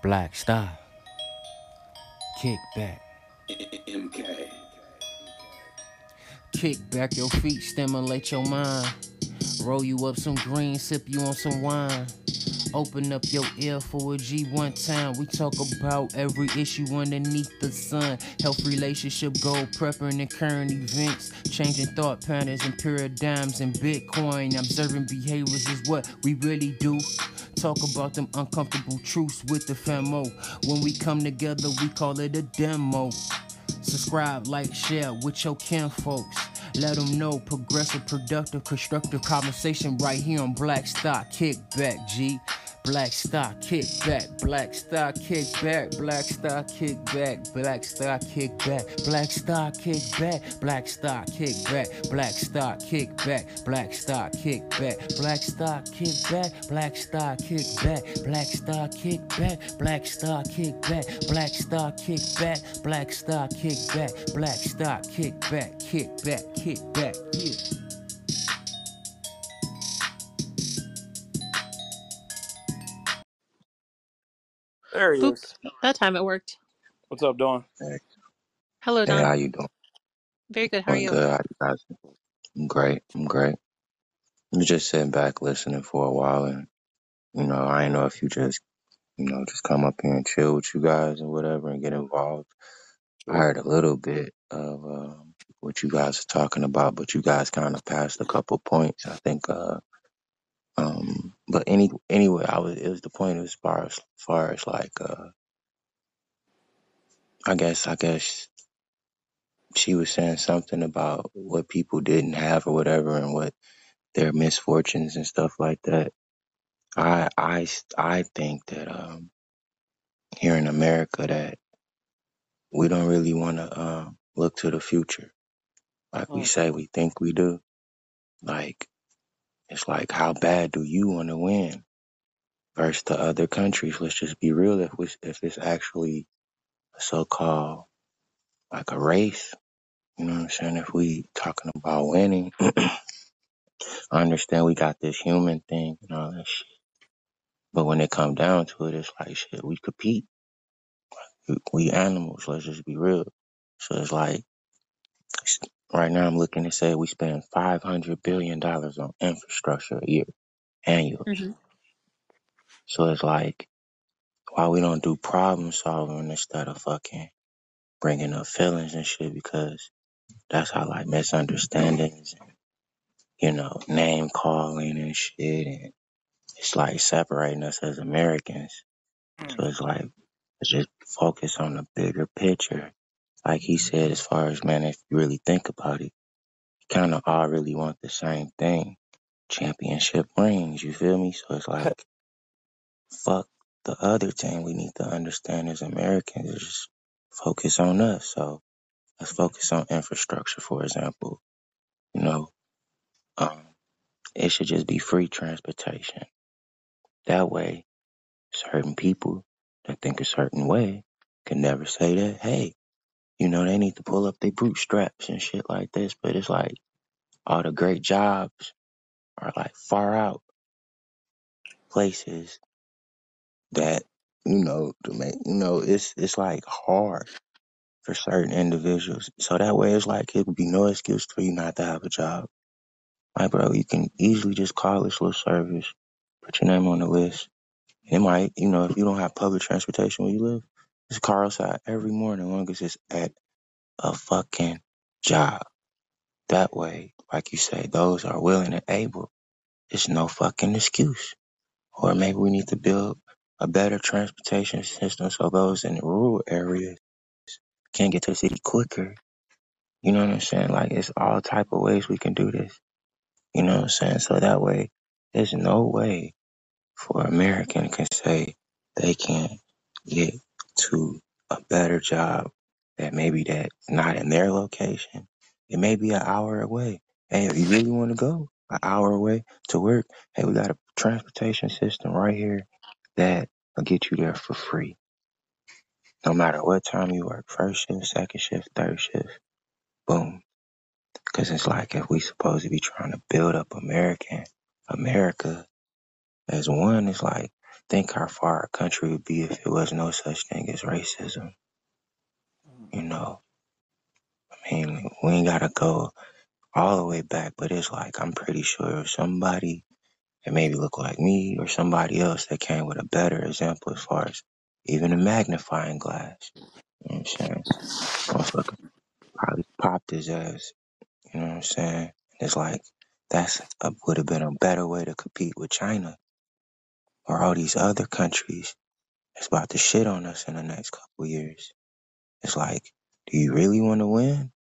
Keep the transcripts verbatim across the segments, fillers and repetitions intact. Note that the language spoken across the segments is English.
Black Star, kick back. M K. Kick back your feet, stimulate your mind. Roll you up some green, sip you on some wine. Open up your ear for a G one time. We talk about every issue underneath the sun. Health, relationship, goal, prepping and current events. Changing thought patterns and paradigms and Bitcoin. Observing behaviors is what we really do. Talk about them uncomfortable truths with the famo. When we come together, we call it a demo. Subscribe, like, share with your kin folks. Let them know progressive, productive, constructive conversation right here on Black Star Kickback, G. Black Star Kickback, Black Star Kickback, Black Star Kickback, Black Star Kickback, Black Star Kickback, Black Star Kickback, Black Star Kickback, Black Star Kickback, Black Star Kickback, Black Star Kickback, Black Star Kickback, Black Star Kickback, Black Star Kickback, Black Star Kickback, Black Star Kickback, Kickback, Kickback, yeah. There he Boop. is. That time it worked. What's up, Dawn? Hey, Hello, hey, Don. how you doing? Very good. How are Doing you? good. How you guys? I'm great. I'm great. I'm just sitting back listening for a while, and you know, I ain't know if you just, you know, just come up here and chill with you guys or whatever and get involved. I Sure. heard a little bit of um, what you guys are talking about, but you guys kind of passed a couple points. I think. Uh, um, but any anyway, I was. It was the point as far as, far as like, uh, I guess, I guess she was saying something about what people didn't have or whatever, and what their misfortunes and stuff like that. I I I think that um here in America that we don't really want to um look to the future like we Mm. say we think we do. Like it's like how bad do you want to win versus the other countries? Let's just be real. If we if it's actually a so-called like a race, you know what I'm saying? If we talking about winning, I understand we got this human thing and all that shit. But when it come down to it, it's like shit. We compete. We, we animals. Let's just be real. So it's like right now I'm looking to say we spend five hundred billion dollars on infrastructure a year annually. Mm-hmm. So it's like why we don't do problem solving instead of fucking bringing up feelings and shit, because that's how like misunderstandings and, you know, name calling and shit, and it's like separating us as Americans. So it's like let's just focus on the bigger picture. Like he said, as far as man, if you really think about it, you kind of all really want the same thing. Championship rings, you feel me? So it's like, fuck the other team. We need to understand as Americans, is just focus on us. So let's focus on infrastructure, for example. You know, um, it should just be free transportation. That way, certain people that think a certain way can never say that, hey, you know, they need to pull up their bootstraps and shit like this. But it's like all the great jobs are like far out places that, you know, to make, you know, it's, it's like hard for certain individuals. So that way it's like, it would be no excuse for you not to have a job. Like, bro, you can easily just call this little service, put your name on the list. It might, you know, if you don't have public transportation where you live, there's a car outside every morning, as long as it's at a fucking job. That way, like you say, those are willing and able. It's no fucking excuse. Or maybe we need to build a better transportation system so those in the rural areas can get to the city quicker. You know what I'm saying? Like it's all type of ways we can do this. You know what I'm saying? So that way, there's no way for American can say they can get to a better job that maybe that's not in their location. It may be an hour away. Hey, if you really want to go an hour away to work, hey, we got a transportation system right here that will get you there for free. No matter what time you work, first shift, second shift, third shift, boom. Because it's like if we supposed to be trying to build up American America as one, it's like think how far our country would be if it was no such thing as racism. You know, I mean, we ain't gotta go all the way back, but it's like I'm pretty sure if somebody that maybe look like me or somebody else that came with a better example as far as even a magnifying glass, you know what I'm saying? Motherfucker probably popped his ass, you know what I'm saying? It's like that's a, would have been a better way to compete with China or all these other countries that's about to shit on us in the next couple of years. It's like, do you really want to win?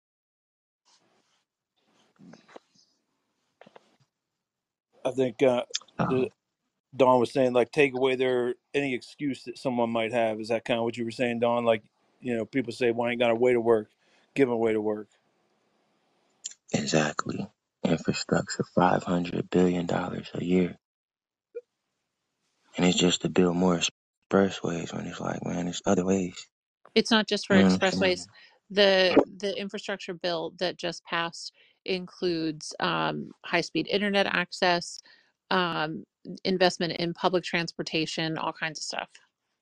I think uh, No, the, Don was saying like take away their any excuse that someone might have. Is that kind of what you were saying, Don? Like, you know, people say, "Well, I ain't got a way to work." Give them a way to work. exactly. Infrastructure, five hundred billion dollars a year. And it's just to build more expressways when it's like, man, there's other ways. It's not just for You know what I'm expressways. saying? The the infrastructure bill that just passed includes um, high speed internet access, um, investment in public transportation, all kinds of stuff.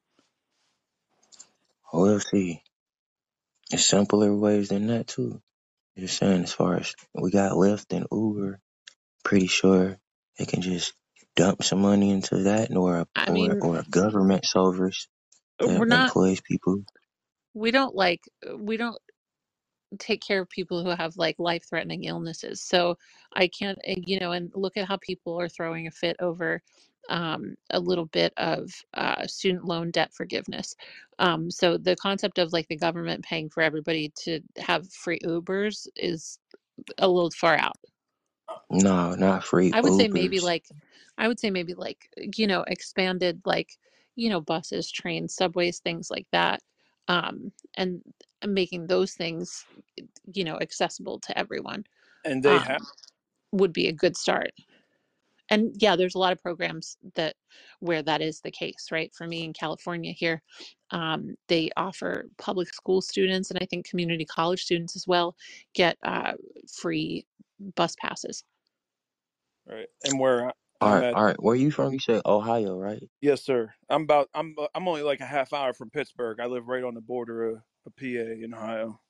We'll see. It's simpler ways than that too. Just saying, as far as we got Lyft and Uber, pretty sure they can just dump some money into that, or a, I or mean, or a government service that we're not. employs people. We don't like. We don't take care of people who have like life threatening illnesses. So I can't, eh, you know, and look at how people are throwing a fit over um, a little bit of uh, student loan debt forgiveness. Um, so the concept of like the government paying for everybody to have free Ubers is a little far out. No, not free I would say maybe Ubers. like, I would say maybe like, you know, expanded like, you know, buses, trains, subways, things like that. Um, and making those things, you know, accessible to everyone And they um, have would be a good start. And yeah, there's a lot of programs that where that is the case, right? For me in California here, um, they offer public school students and I think community college students as well get uh, free bus passes. right, and where I- All I'm right, at. all right. Where you from? You said Ohio, right? Yes, sir. I'm about. I'm. I'm only like a half hour from Pittsburgh. I live right on the border of, of P A in Ohio.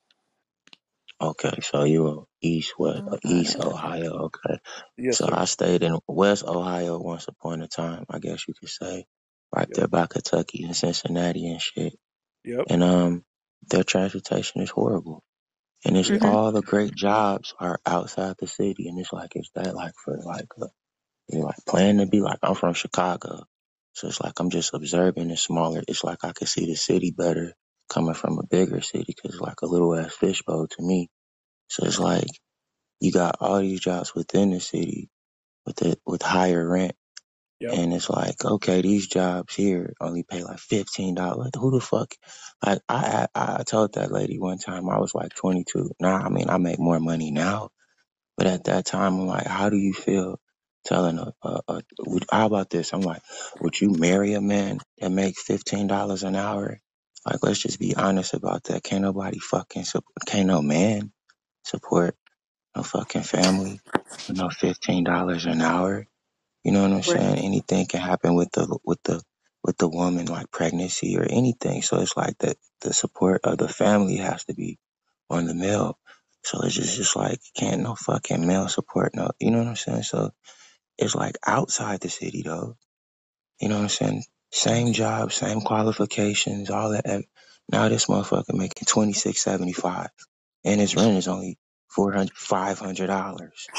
Okay, so you were East West, East Ohio. Okay, Yes, so sir. I stayed in West Ohio once upon a time. I guess you could say, right Yep. there by Kentucky and Cincinnati and shit. Yep. And um, their transportation is horrible, and it's Yeah. Hmm. all the great jobs are outside the city, and it's like is that like for like a, you like plan to be like I'm from Chicago, so it's like I'm just observing the smaller. It's like I could see the city better coming from a bigger city because it's like a little ass fishbowl to me. So it's like you got all these jobs within the city with it with higher rent, Yep. and it's like okay, these jobs here only pay like fifteen dollars. Who the fuck? Like I, I I told that lady one time I was like twenty-two. Now I mean I make more money now, but at that time I'm like, how do you feel telling a, a, a would, how about this? I'm like, would you marry a man that makes fifteen dollars an hour? Like let's just be honest about that. Can't nobody fucking support, can't no man support no fucking family with no fifteen dollars an hour. You know what I'm Right. saying? Anything can happen with the with the with the woman, like pregnancy or anything. So it's like that the support of the family has to be on the male. So it's just just like can't no fucking male support no. You know what I'm saying? So it's like outside the city though. You know what I'm saying? Same job, same qualifications, all that. ev- Now this motherfucker making twenty six seventy five, and his rent is only four hundred five hundred dollars.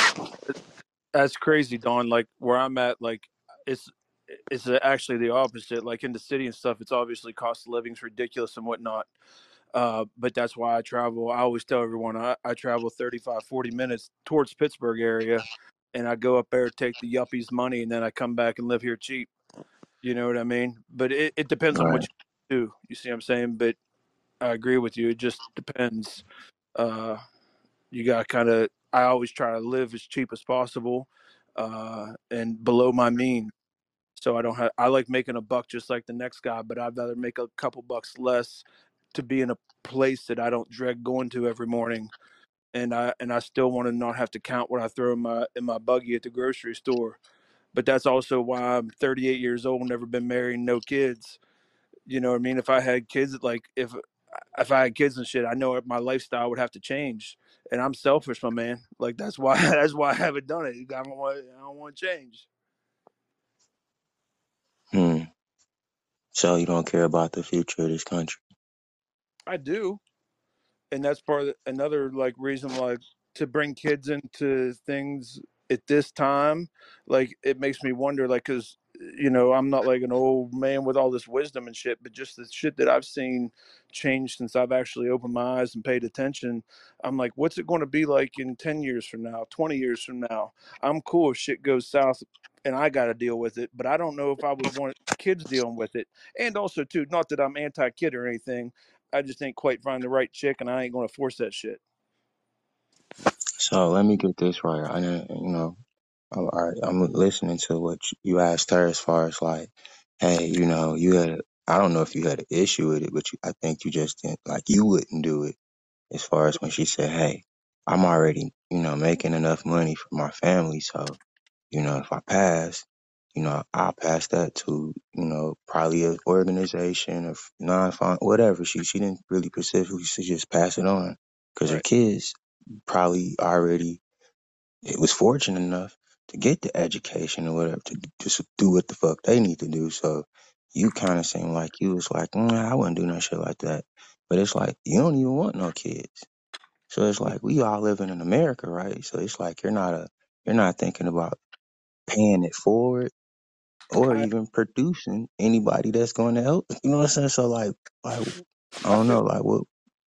That's crazy, Don. Like where I'm at, like it's it's actually the opposite. Like in the city and stuff, it's obviously cost of living's ridiculous and whatnot. Uh, but that's why I travel. I always tell everyone I, I travel thirty-five, forty minutes towards Pittsburgh area, and I go up there, take the yuppies money, and then I come back and live here cheap. You know what I mean? But it, it depends on Right. what you do. You see what I'm saying? But I agree with you. It just depends. Uh, you got to kind of. I always try to live as cheap as possible, uh, and below my means. So I don't have. I like making a buck just like the next guy, but I'd rather make a couple bucks less to be in a place that I don't dread going to every morning, and I and I still want to not have to count what I throw in my in my buggy at the grocery store. But that's also why I'm thirty-eight years old, never been married, no kids. You know what I mean? If I had kids, like if if I had kids and shit, I know my lifestyle would have to change. And I'm selfish, my man. Like that's why that's why I haven't done it. I don't want I don't want to change. Hmm. So you don't care about the future of this country? I do, and that's part of the, another like reason like to bring kids into things at this time. Like it makes me wonder, like, because you know I'm not like an old man with all this wisdom and shit, but just the shit that I've seen change since I've actually opened my eyes and paid attention. I'm like, what's it going to be like in ten years from now, twenty years from now? I'm cool if shit goes south and I got to deal with it, but I don't know if I would want kids dealing with it. And also too, not that I'm anti-kid or anything, I just ain't quite find the right chick, and I ain't going to force that shit. So let me get this right. I didn't, you know, all right, I'm listening to what you asked her as far as like, hey, you know, you had, a, I don't know if you had an issue with it, but you, I think you just didn't, like, you wouldn't do it as far as when she said, hey, I'm already, you know, making enough money for my family. So, you know, if I pass, you know, I'll pass that to, you know, probably an organization or non-fund, whatever. She, she didn't really specifically, she just pass it on because her Right. kids probably already, it was fortunate enough to get the education or whatever to just do what the fuck they need to do. So you kind of seem like you was like, nah, I wouldn't do no shit like that. But it's like you don't even want no kids. So it's like we all living in America, right? So it's like you're not a you're not thinking about paying it forward or I even producing anybody that's going to help. You know what I'm saying? So like like I I don't feel know, like what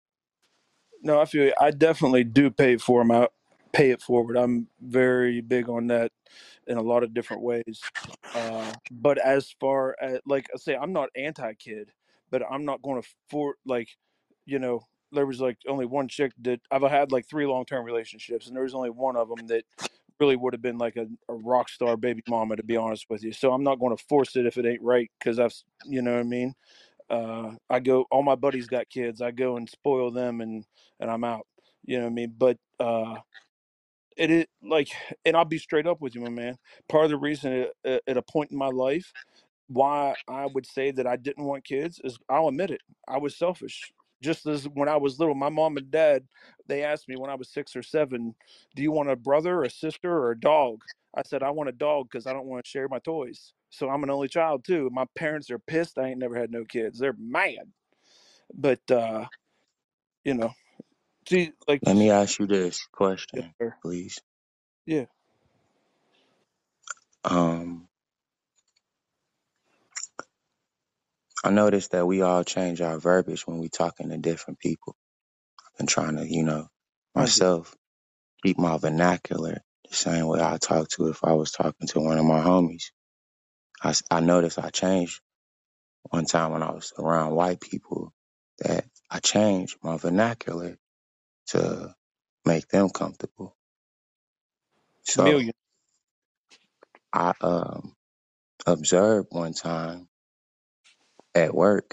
no, I feel you. I definitely do pay it for 'em out, pay it forward. I'm very big on that in a lot of different ways. Uh, but as far as like I say, I'm not anti-kid, but I'm not going to for like, you know, there was like only one chick that I've had like three long-term relationships, and there was only one of them that really would have been like a, a rock star baby mama, to be honest with you. So I'm not going to force it if it ain't right, because I've, you know what I mean. Uh, I go, all my buddies got kids. I go and spoil them, and and I'm out. You know what I mean? But uh, it is like, and I'll be straight up with you, my man. Part of the reason it, at at a point in my life why I would say that I didn't want kids is, I'll admit it, I was selfish. Just as when I was little, my mom and dad, they asked me when I was six or seven, do you want a brother, a sister, or a dog? I said, I want a dog because I don't want to share my toys. So I'm an only child too. My parents are pissed. I ain't never had no kids. They're mad. But, uh, you know, see, like, let me ask you this yes, question, sir. please. Yeah, Um I noticed that we all change our verbiage when we talking to different people. I'm trying to, you know, I agree. myself keep my vernacular the same way I talk to if I was talking to one of my homies. I, s- I noticed I changed one time when I was around white people that I changed my vernacular to make them comfortable. So Chameleon. I um, observed one time at work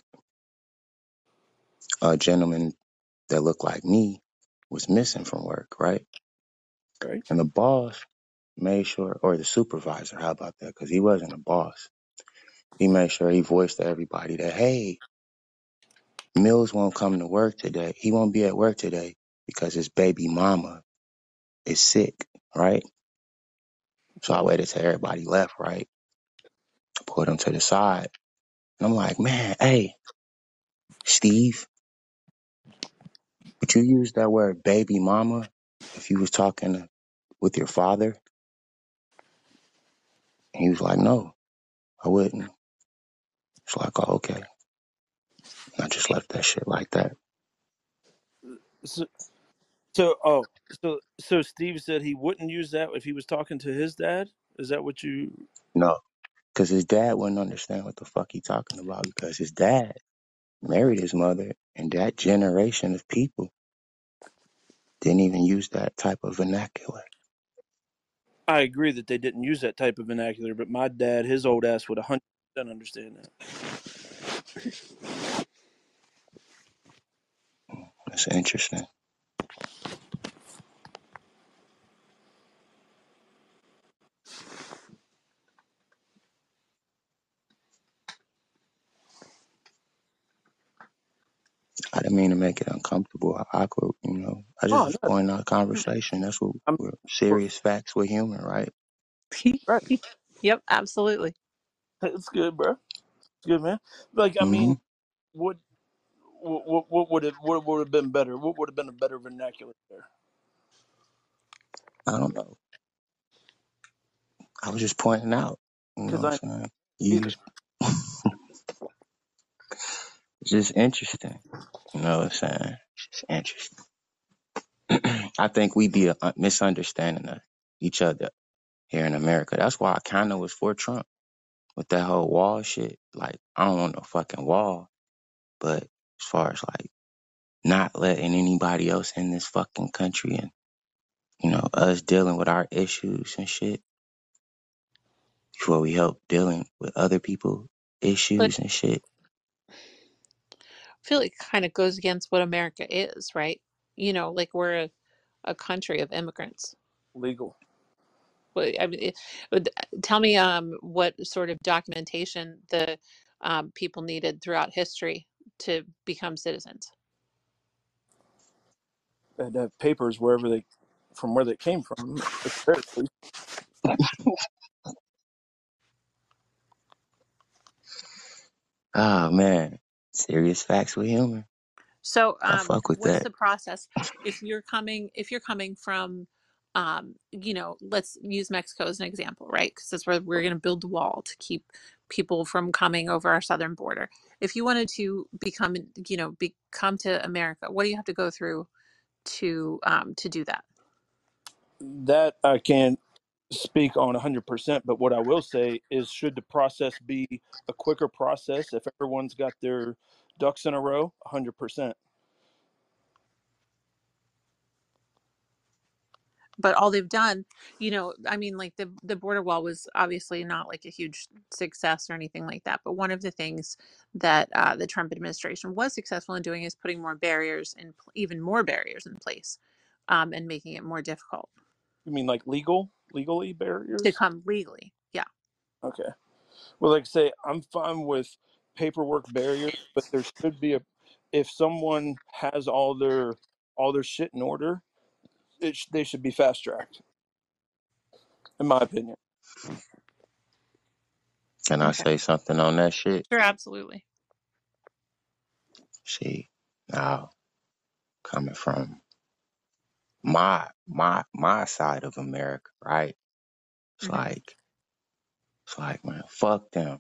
a gentleman that looked like me was missing from work, right? Right. And the boss made sure, or the supervisor, how about that? Because he wasn't a boss. He made sure he voiced to everybody that, hey, Mills won't come to work today. He won't be at work today because his baby mama is sick, right? So I waited till everybody left, right? Pulled him to the side. And I'm like, man, hey, Steve, would you use that word baby mama if you was talking to, with your father? And he was like, no, I wouldn't. It's like, oh, okay. And I just left that shit like that. So, so, oh, so, so Steve said he wouldn't use that if he was talking to his dad. Is that what you? No, because his dad wouldn't understand what the fuck he talking about because his dad married his mother and that generation of people didn't even use that type of vernacular. I agree that they didn't use that type of vernacular, but my dad, his old ass, would a hundred percent understand that. That's interesting. I didn't mean to make it uncomfortable or awkward, you know. I just Oh was no, pointing out conversation. That's what I'm we're serious facts with humor, right? right. Yep, absolutely. It's good, bro. It's good, man. Like, I hmm mean, what, what, what would it, what would have been better? What would have been a better vernacular there? I don't know. I was just pointing out, you know Because what I I'm saying? You either just, it's just interesting. You know what I'm saying? It's just interesting. I think we be a a misunderstanding of each other here in America. That's why I kind of was for Trump with that whole wall shit. Like, I don't want no fucking wall, but as far as like not letting anybody else in this fucking country and, you know, us dealing with our issues and shit before we help dealing with other people But issues and shit. I feel like it kind of goes against what America is, right? You know, like we're a, a country of immigrants. legal. But I mean, it, would- tell me um, what sort of documentation the um, people needed throughout history to become citizens. They had to have papers wherever they, from where they came from. At the very least. Oh man. Serious facts with humor. So, I um, fuck with what's that. the process if you're coming if you're coming from, um, you know, let's use Mexico as an example, right? Because that's where we're going to build the wall to keep people from coming over our southern border. If you wanted to become, you know, be, come to America, what do you have to go through to um, to do that? That I can't speak on one hundred percent, but what I will say is, should the process be a quicker process if everyone's got their ducks in a row? one hundred percent. But all they've done, you know, I mean, like the the border wall was obviously not like a huge success or anything like that. But one of the things that uh, the Trump administration was successful in doing is putting more barriers and even more barriers in place, um, and making it more difficult You mean like legal, legally to barriers? come legally. Yeah, Okay. Well, like I say, I'm fine with paperwork barriers, but there should be a, if someone has all their all their shit in order, it sh- they should be fast tracked, in my opinion. Can I okay, say something on that shit? sure, absolutely. See, now coming from my my my side of America, right? It's Hmm. like it's like man, fuck them.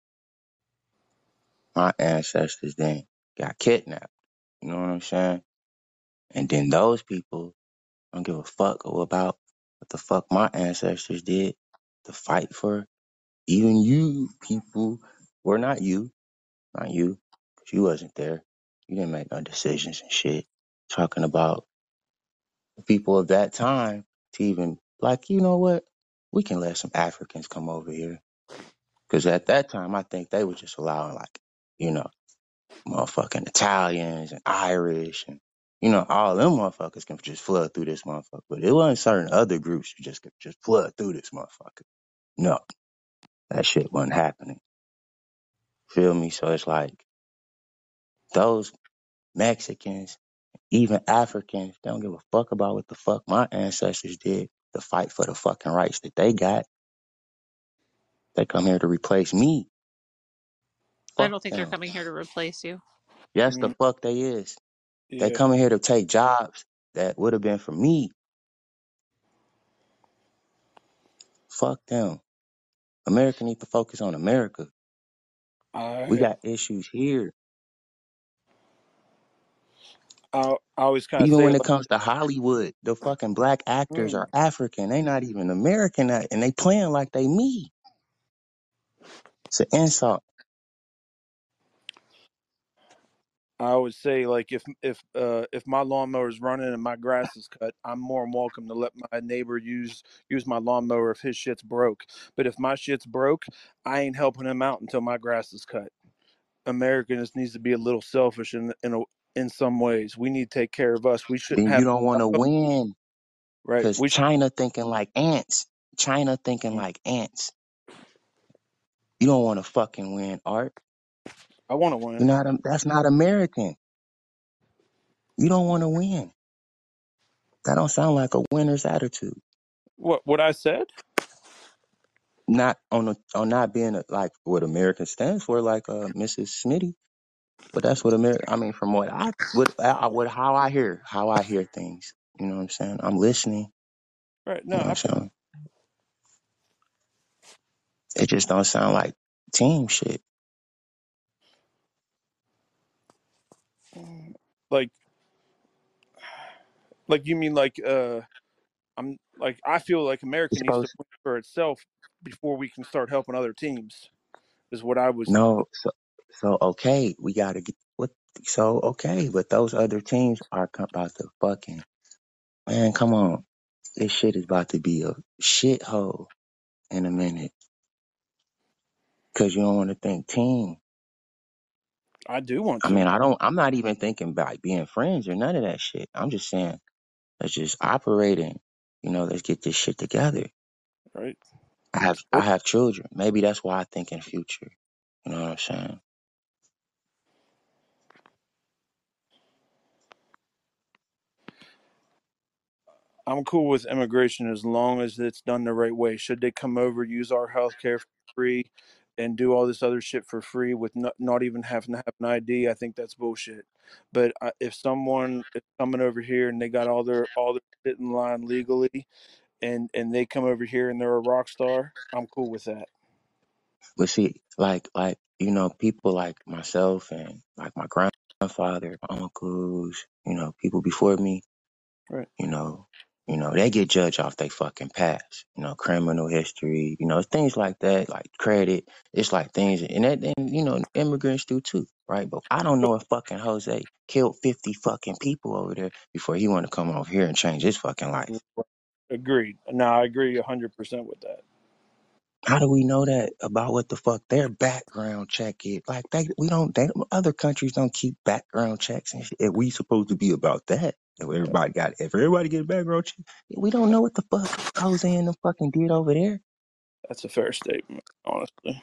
My ancestors then got kidnapped. You know what I'm saying? And then those people don't give a fuck about what the fuck my ancestors did to fight for even you people. Were not you, not you, 'cause you wasn't there. You didn't make no decisions and shit. Talking about the people of that time to even like, you know what? We can let some Africans come over here. Cause at that time, I think they were just allowing like, you know, motherfucking Italians and Irish and, you know, all them motherfuckers can just flood through this motherfucker. But it wasn't certain other groups who just could just flood through this motherfucker. No, that shit wasn't happening. Feel me? So it's like those Mexicans, even Africans, they don't give a fuck about what the fuck my ancestors did to fight for the fucking rights that they got. They come here to replace me. I Fuck don't think they're them. coming here to replace you. Yes, the Mm, fuck they is. They yeah, coming here to take jobs that would have been for me. Fuck them. America need to focus on America. We I got issues here. I, I always kind of Even say when it it like, comes to Hollywood, the fucking black actors mm, are African. They not even American, and they playing like they me. It's an insult. I always say like, if if uh, if my lawnmower is running and my grass is cut, I'm more than welcome to let my neighbor use use my lawnmower if his shit's broke. But if my shit's broke, I ain't helping him out until my grass is cut. America just needs to be a little selfish in in a, in some ways. We need to take care of us. We shouldn't Then you have don't want to win right. because We should. China thinking like ants. China thinking like ants. You don't want to fucking win, Art. I want to You're win. not. That's not American. You don't want to win. That don't sound like a winner's attitude. What what I said? Not on a, on not being a, like what America stands for, like uh, Missus Smitty. But that's what America. I mean, from what I what I what how I hear how I hear things. You know what I'm saying? I'm listening. Right. You No, know what I I'm feel saying? It just don't sound like team shit. like like you mean like uh I'm like I feel like America It's needs to supposed win for itself before we can start helping other teams. Is what I was. no. So so okay, we gotta get what. So okay, but those other teams are co- about to fucking man. Come on, this shit is about to be a shithole in a minute. Cause you don't want to think team. I do want I to. mean, I don't. I'm not even thinking about being friends or none of that shit. I'm just saying let's just operate in. You know, let's get this shit together. Right. I have I Well, have children. Maybe that's why I think in future. You know what I'm saying? I'm cool with immigration as long as it's done the right way. Should they come over, use our health care for free, and do all this other shit for free with not, not even having to have an I D? I think that's bullshit. But uh, if someone is coming over here and they got all their all their shit in line legally, and and they come over here and they're a rock star, I'm cool with that. But see, like like you know, people like myself and like my grandfather, my uncles, you know, people before me, Right. you know, you know, they get judged off their fucking past, you know, criminal history, you know, things like that, like credit. It's like things, and that, and you know, immigrants do too, right? But I don't know if fucking Jose killed fifty fucking people over there before he want to come over here and change his fucking life. Agreed. No, I agree one hundred percent with that. How do we know that about what the fuck their background check is? Like they, we don't. They, other countries don't keep background checks and shit. If we supposed to be about that, if everybody got, if everybody get a background check, we don't know what the fuck Jose and them fucking did over there. That's a fair statement, honestly.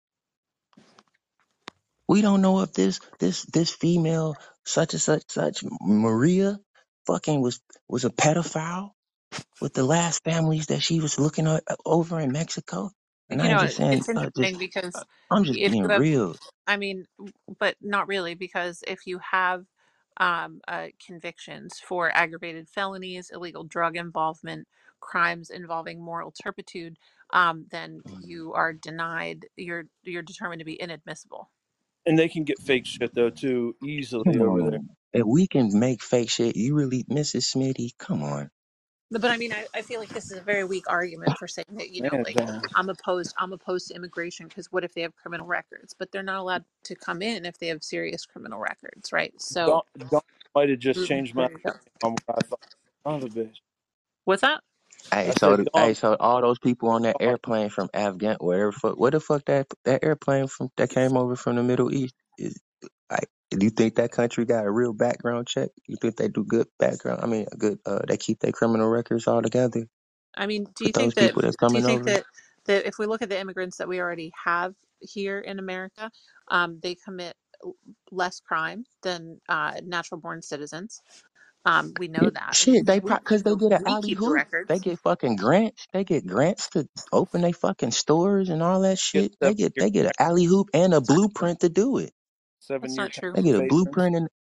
We don't know if this this this female such and such such Maria fucking was was a pedophile with the last families that she was looking at, over in Mexico. And You I ain't know, just saying, it's uh, just interesting because I'm just if being you have, real. I mean, but not really, because if you have um, uh, convictions for aggravated felonies, illegal drug involvement, crimes involving moral turpitude, um, then you are denied. You're you're determined to be inadmissible. And they can get fake shit though too easily Come over there. on. If we can make fake shit, you really, Missus Smitty, come on. But I mean, I, I feel like this is a very weak argument for saying that, you know, Man, like down. I'm opposed, I'm opposed to immigration because what if they have criminal records? But they're not allowed to come in if they have serious criminal records, right? So Don, Don might have just mm, changed my there you go. opinion on what I thought. Son of a bitch. What's that? Hey, I so, said the, hey, Don. so all those people on that airplane from Afghan, whatever, fuck, where the fuck that that airplane from that came over from the Middle East is? Like, do you think that country got a real background check? You think they do good background? I mean, a good. Uh, they keep their criminal records all together I mean, do you with those think that people that's do you coming think over. that that if we look at the immigrants that we already have here in America, um, they commit l- less crime than uh, natural born citizens? Um, we know Yeah, that. shit, they We because keep they the get an we alley keep the hoop. They records. get fucking grants. They get grants to open their fucking stores and all that Get shit. They seven get year they get an alley hoop and a blueprint to do it. seven That's year not tax true. They get a abatements. blueprint and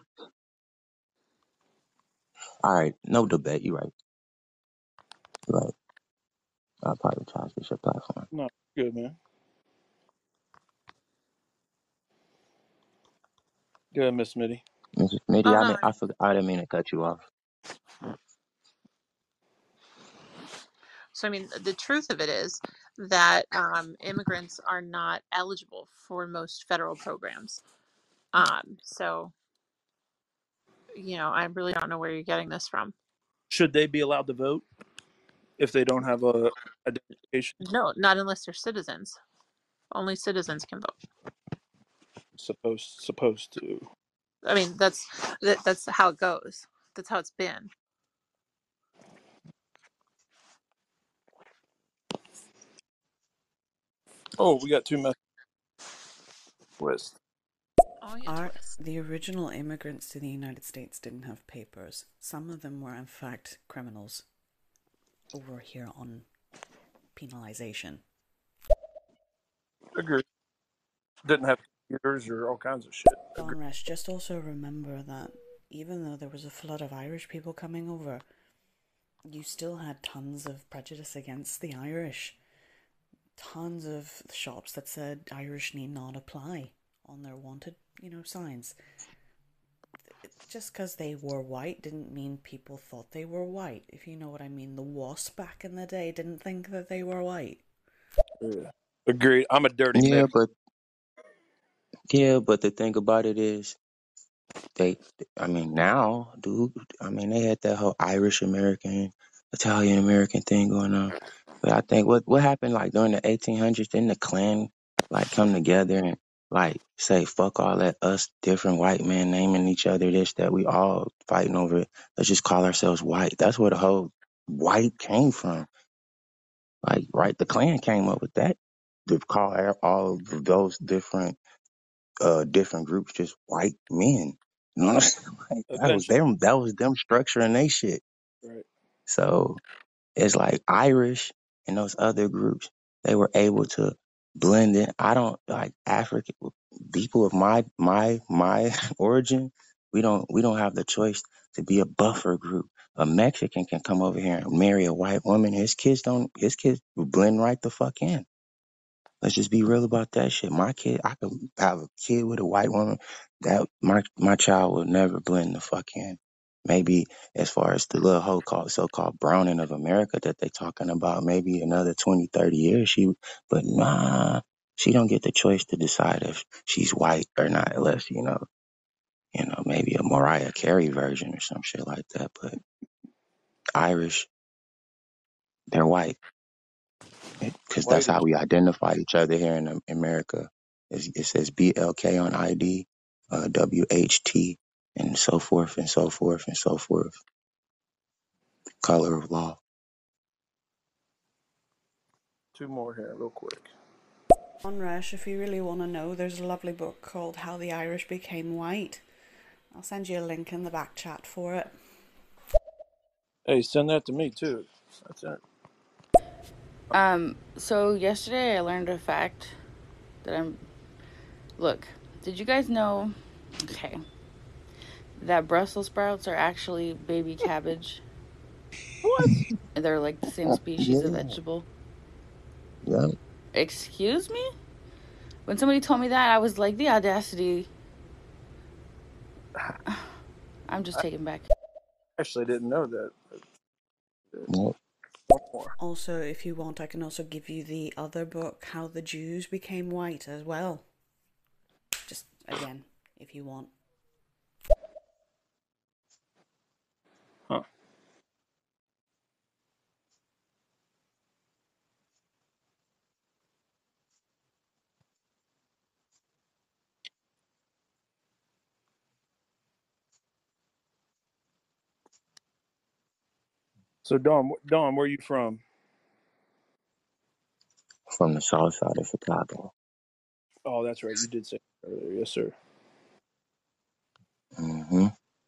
all right, no debate. You right. You right. I apologize. It's your platform. No, good man. Good, Miss Smitty. Missus Smitty, Oh I no, mean, I I mean, forgot. I didn't mean to cut you off. so I mean, the truth of it is that um, immigrants are not eligible for most federal programs. Um, so you know, I really don't know where you're getting this from. Should they be allowed to vote if they don't have a identification? No, not unless they're citizens. Only citizens can vote. Supposed supposed to. I mean, that's that, that's how it goes. That's how it's been. Oh, we got two messages. West. Oh yeah, All right. twist. The original immigrants to the United States didn't have papers. Some of them were, in fact, criminals over here on penalization. Agreed. Didn't have computers or all kinds of shit. Don Resch, just also remember that even though there was a flood of Irish people coming over, you still had tons of prejudice against the Irish. Tons of shops that said Irish need not apply on their wanted, you know, signs. Just because they were white didn't mean people thought they were white, if you know what I mean. The WASP back in the day didn't think that they were white. Yeah. Agreed. I'm a dirty Yeah, mix. but yeah, but the thing about it is, they, I mean, now, dude, I mean, they had that whole Irish American, Italian American thing going on. But I think what what happened like during the eighteen hundreds, didn't the Klan like come together and like say fuck all that us different white men naming each other this that we all fighting over it. Let's just call ourselves white. That's where the whole white came from. Like, right, the Klan came up with that to call all of those different uh different groups just white men. You know what I'm saying? Like, that was Eventually. them. That was them structuring they shit. Right. So it's like Irish and those other groups, they were able to blend in. I don't like African people of my my my origin. We don't we don't have the choice to be a buffer group. A Mexican can come over here and marry a white woman. His kids don't. His kids will blend right the fuck in. Let's just be real about that shit. My kid, I could have a kid with a white woman. That my my child will never blend the fuck in. Maybe as far as the little whole called so-called browning of America that they talking about, maybe another twenty, thirty years. She, but nah, she don't get the choice to decide if she's white or not, unless you know, you know, maybe a Mariah Carey version or some shit like that. But Irish, they're white. Because that's White how is we identify each other here in um, America. It's, it says B L K on I D, uh, W H T, and so forth and so forth and so forth. Color of law. two more here, real quick. On Resch, if you really want to know, there's a lovely book called How the Irish Became White. I'll send you a link in the back chat for it. Hey, send that to me too. That's it. Um, so yesterday I learned a fact that I'm. Look, did you guys know? Okay. That Brussels sprouts are actually baby cabbage. What? They're like the same species of Yeah, vegetable. yeah. Excuse me? When somebody told me that, I was like, the audacity. I'm just I taken back. actually didn't know that. yeah. One more. Also, if you want, I can also give you the other book, How the Jews Became White, as well. Just, again, if you want. Huh. So Don, Don, where are you from? From the south side of Chicago. Oh, that's right. You did say that earlier. Yes, sir. hmm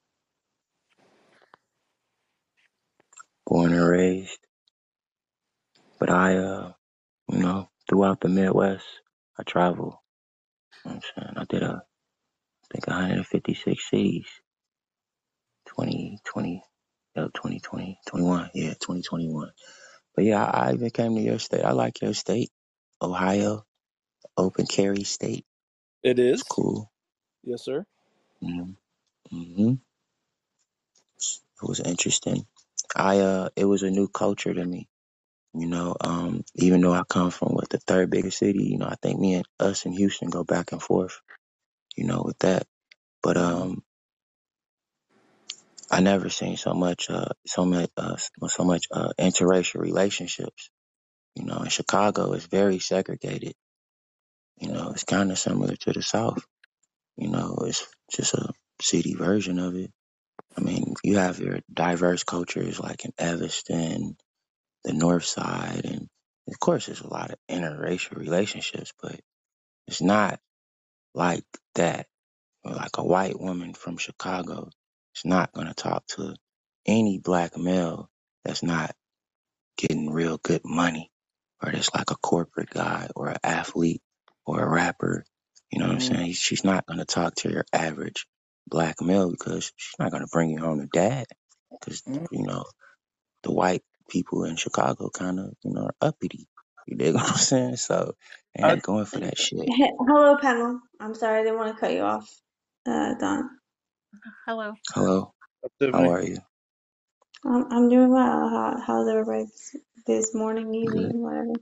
Born and raised. But I, uh, you know, throughout the Midwest, I travel. You know what I'm saying? I did, a, I think, one hundred fifty-six cities. twenty twenty, no, twenty twenty, twenty-one. Yeah, twenty twenty-one. But yeah, I, I even came to your state. I like your state, Ohio, open carry state. It It's is. cool. Yes, sir. Mm-hmm. Mm-hmm. It was interesting. I uh, it was a new culture to me. You know, um, even though I come from what the third biggest city, you know, I think me and us in Houston go back and forth. You know, with that. But um, I never seen so much, uh, so much, uh, so much uh, interracial relationships. You know, in Chicago, it's very segregated. You know, Uh, it's kind of similar to the South. You know, it's just a city version of it. I mean, you have your diverse cultures like in Evanston, the North Side, and of course, there's a lot of interracial relationships, but it's not like that. like a white woman from Chicago is not gonna talk to any black male that's not getting real good money, or that's like a corporate guy or an athlete or a rapper. You know what I'm Mm-hmm. saying? She's not gonna talk to your average black male because she's not gonna bring you home to dad. Because you know the white people in Chicago kind of you know are uppity. You dig what I'm saying? So they I, ain't going for that shit. He- Hello, panel. I'm sorry, I didn't want to cut you off, uh, Don. Hello. Hello, how Tiffany. are you? I'm I'm doing well. How, how's everybody this, this morning, Good, evening, whatever?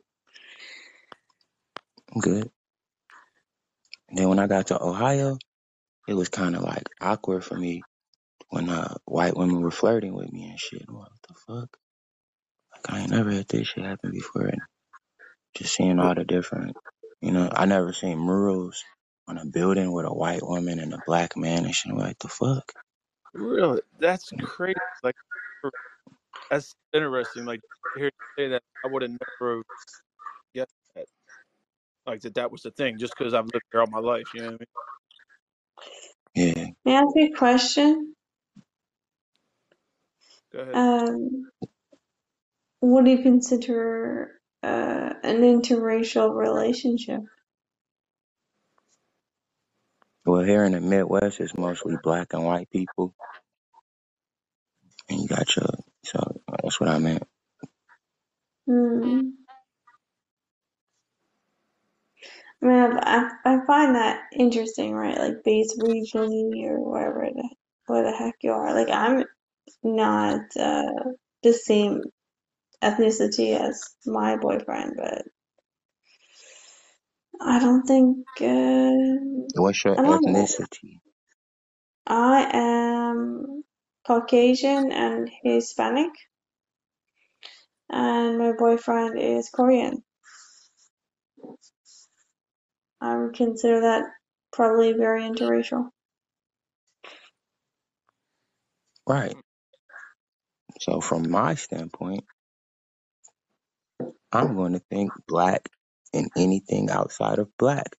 good. And then when I got to Ohio, it was kind of like awkward for me when uh white women were flirting with me and shit. I'm like, what the fuck? Like I ain't never had this shit happen before, and just seeing all the different, you know, I never seen murals on a building with a white woman and a black man and shit. I'm like, the fuck? Really? That's crazy. Like, that's interesting. Like, to hear you say that, I would have never guessed that. Like, that that was the thing, just because I've lived here all my life. You know what I mean? Yeah. May I ask you a question? Go ahead. Um, what do you consider uh, an interracial relationship? Well, here in the Midwest, it's mostly black and white people, and you got your, so that's what I meant. Hmm. I mean, I, I I find that interesting, right? Like based regionally or wherever the where the heck you are. Like I'm not uh, the same ethnicity as my boyfriend, but I don't think uh, What's your I don't know. ethnicity? I am Caucasian and Hispanic, and my boyfriend is Korean. I would consider that probably very interracial. Right. So from my standpoint, I'm going to think black and anything outside of black.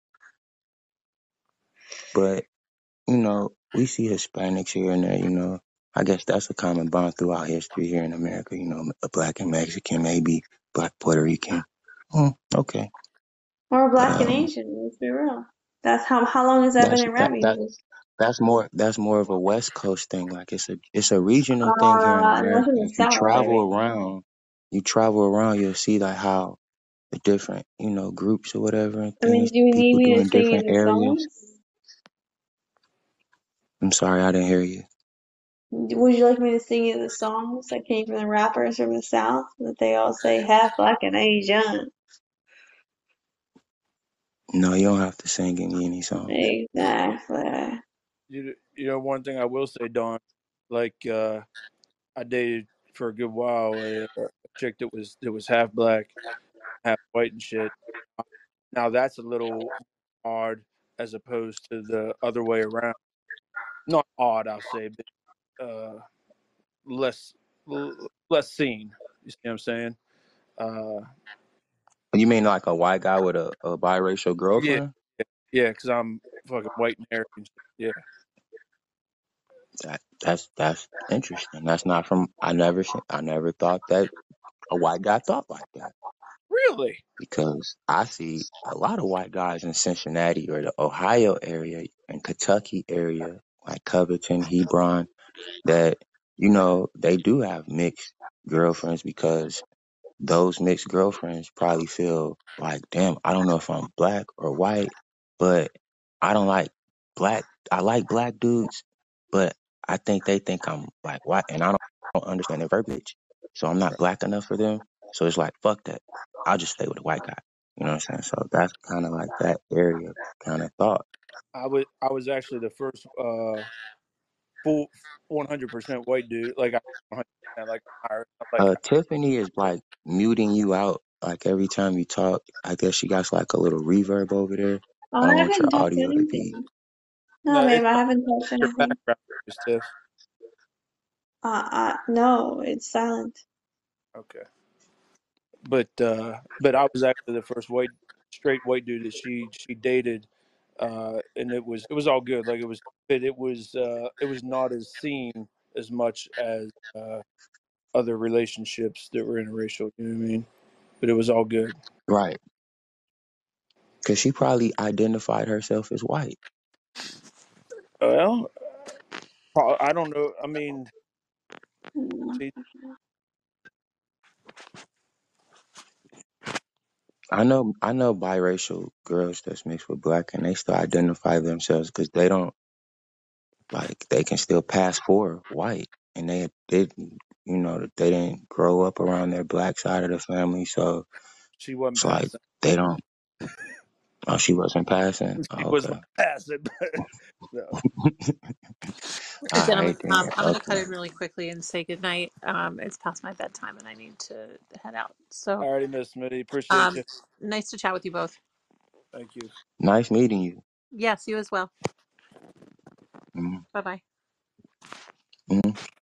But, you know, we see Hispanics here and there, you know. I guess that's a common bond throughout history here in America, you know, a black and Mexican, maybe black Puerto Rican. Hmm, okay. Or But black and um Asian, let's be real. That's how how long has that been that's in that rap that music? that's more that's more of a West Coast thing. Like it's a it's a regional thing here in Uh, that's America. in the If you South, baby. travel around, you travel around, you'll see like how the different, you know, groups or whatever and I mean, things do you need people me do to in sing you different the areas. songs? I'm sorry, I didn't hear you. Would you like me to sing you the songs that came from the rappers from the South that they all say half black and Asian? No, you don't have to sing me any songs. Exactly. You, you know, one thing I will say, Don, like, uh, I dated for a good while a, a chick that was that was half black, half white and shit. Now that's a little odd as opposed to the other way around. Not odd, I'll say, but uh, less less seen. You see what I'm saying? Uh, You mean like a white guy with a, a biracial yeah, girlfriend? yeah, because I'm fucking white and hairy and shit. Yeah, That that's that's interesting. That's not from I never seen I never thought that a white guy thought like that. really. Because I see a lot of white guys in Cincinnati or the Ohio area and Kentucky area, like Covington, Hebron, that, you know, they do have mixed girlfriends because those mixed girlfriends probably feel like, damn, I don't know if I'm black or white, but I don't like black. I like black dudes, but I think they think I'm like white, and I don't, don't understand their verbiage. So I'm not black enough for them. So it's like, fuck that. I'll just stay with a white guy. You know what I'm saying? So that's kind of like that area kind of thought. I was I was actually the first uh, full one hundred percent white dude. Like I one hundred percent like Irish. I'm like Uh, Tiffany is like muting you out like every time you talk. I guess she got like a little reverb over there. I I don't want your haven't touched audio to be. anything. No, no, babe, it's I not haven't touched your anything. background, Tiff. Uh, uh, no, it's silent. Okay. But uh, but I was actually the first white straight white dude that she she dated uh, and it was it was all good. Like it was, but it was uh, it was not as seen as much as uh, other relationships that were interracial. You know what I mean? But it was all good. Right. Because she probably identified herself as white. Well, I don't know. I mean, she, I know I know biracial girls that's mixed with black, and they still identify themselves because they don't, like, they can still pass for white, and they didn't, you know, they didn't grow up around their black side of the family, so she wasn't it's like passing. they don't. Oh, she wasn't passing. She Oh, was okay. not passing. No. All Gentlemen, right then. um, I'm going to cut Okay. in really quickly and say goodnight. Um, it's past my bedtime and I need to head out. So, Alrighty, Miss Smitty. Appreciate um, you. nice to chat with you both. Thank you. Nice meeting you. Yes, you as well. Mm-hmm. Bye bye. Mm-hmm.